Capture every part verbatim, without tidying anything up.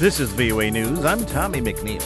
This is V O A News. I'm Tommy McNeil.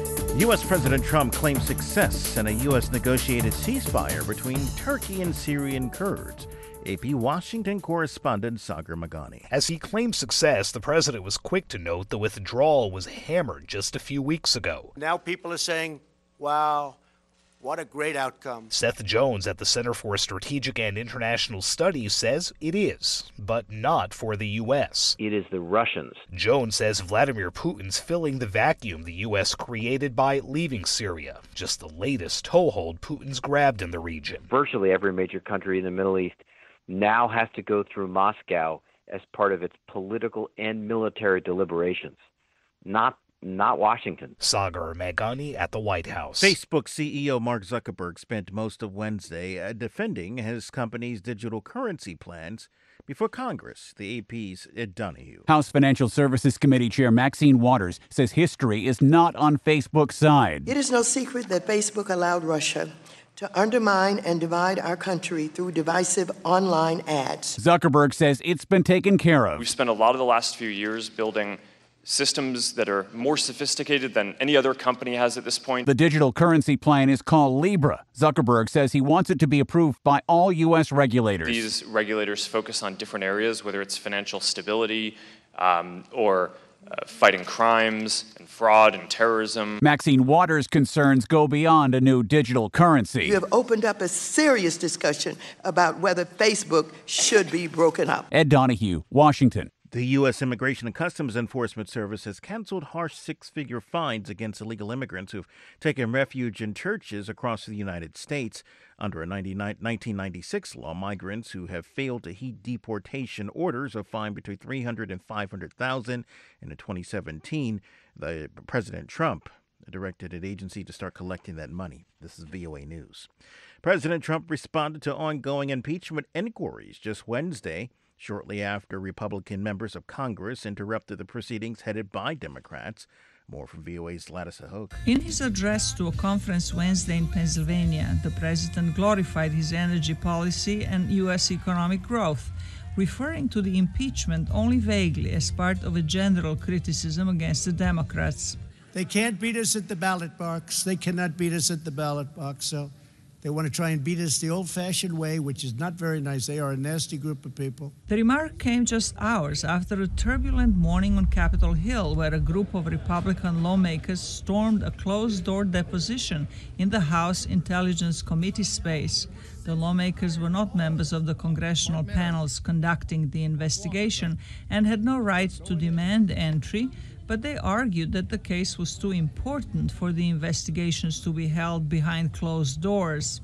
U S. President Trump claims success in a U S negotiated ceasefire between Turkey and Syrian Kurds. A P Washington correspondent Sagar Meghani. As he claimed success, the president was quick to note the withdrawal was hammered just a few weeks ago. Now people are saying, wow, what a great outcome. Seth Jones at the Center for Strategic and International Studies says it is, but not for the U S. It is the Russians. Jones says Vladimir Putin's filling the vacuum the U S created by leaving Syria, just the latest toehold Putin's grabbed in the region. Virtually every major country in the Middle East now has to go through Moscow as part of its political and military deliberations, not Not Washington. Sagar Meghani at the White House. Facebook C E O Mark Zuckerberg spent most of Wednesday uh, defending his company's digital currency plans before Congress, the A P's Ed Donahue. House Financial Services Committee Chair Maxine Waters says history is not on Facebook's side. It is no secret that Facebook allowed Russia to undermine and divide our country through divisive online ads. Zuckerberg says it's been taken care of. We've spent a lot of the last few years building systems that are more sophisticated than any other company has at this point. The digital currency plan is called Libra. Zuckerberg says he wants it to be approved by all U S regulators. These regulators focus on different areas, whether it's financial stability um, or uh, fighting crimes and fraud and terrorism. Maxine Waters' concerns go beyond a new digital currency. You have opened up a serious discussion about whether Facebook should be broken up. Ed Donahue, Washington. The U S. Immigration and Customs Enforcement Service has canceled harsh six-figure fines against illegal immigrants who've taken refuge in churches across the United States. Under a nineteen ninety-six law, migrants who have failed to heed deportation orders are fined between three hundred thousand dollars and five hundred thousand dollars. And in twenty seventeen, the President Trump directed an agency to start collecting that money. This is V O A News. President Trump responded to ongoing impeachment inquiries just Wednesday, shortly after Republican members of Congress interrupted the proceedings headed by Democrats. More from V O A's Ladisa Hook. In his address to a conference Wednesday in Pennsylvania, the president glorified his energy policy and U S economic growth, referring to the impeachment only vaguely as part of a general criticism against the Democrats. They can't beat us at the ballot box. They cannot beat us at the ballot box. So they want to try and beat us the old-fashioned way, which is not very nice. They are a nasty group of people. The remark came just hours after a turbulent morning on Capitol Hill, where a group of Republican lawmakers stormed a closed-door deposition in the House Intelligence Committee space. The lawmakers were not members of the congressional panels conducting the investigation and had no right to demand entry, but they argued that the case was too important for the investigations to be held behind closed doors.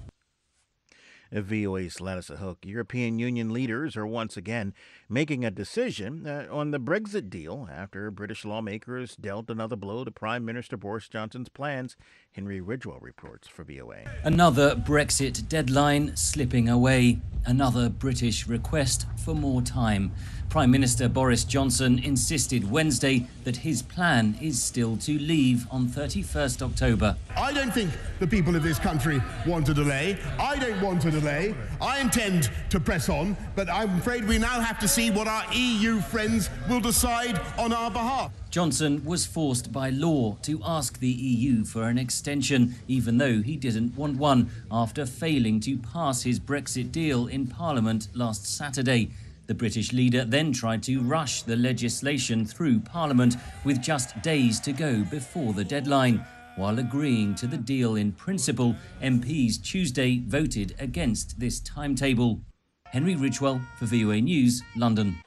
At V O A's Ladisa Hook, European Union leaders are once again making a decision uh, on the Brexit deal after British lawmakers dealt another blow to Prime Minister Boris Johnson's plans. Henry Ridgwell reports for V O A. Another Brexit deadline slipping away. Another British request for more time. Prime Minister Boris Johnson insisted Wednesday that his plan is still to leave on thirty-first October. I don't think the people of this country want a delay. I don't want a delay. I intend to press on, but I'm afraid we now have to see what our E U friends will decide on our behalf. Johnson was forced by law to ask the E U for an extension, even though he didn't want one, after failing to pass his Brexit deal in Parliament last Saturday. The British leader then tried to rush the legislation through Parliament with just days to go before the deadline. While agreeing to the deal in principle, M Ps Tuesday voted against this timetable. Henry Ridgwell for V O A News, London.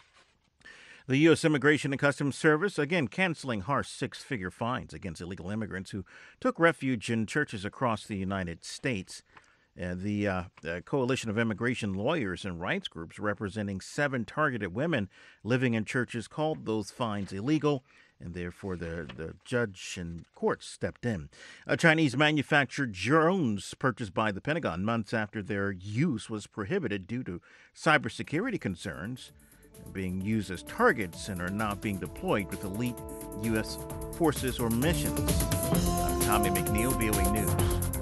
The U S. Immigration and Customs Service again canceling harsh six-figure fines against illegal immigrants who took refuge in churches across the United States. Uh, the uh, uh, Coalition of Immigration Lawyers and Rights Groups representing seven targeted women living in churches called those fines illegal, and therefore the, the judge and courts stepped in. A Chinese manufactured drones purchased by the Pentagon months after their use was prohibited due to cybersecurity concerns, being used as targets and are not being deployed with elite U S forces or missions. I'm Tommy McNeil, V O A News.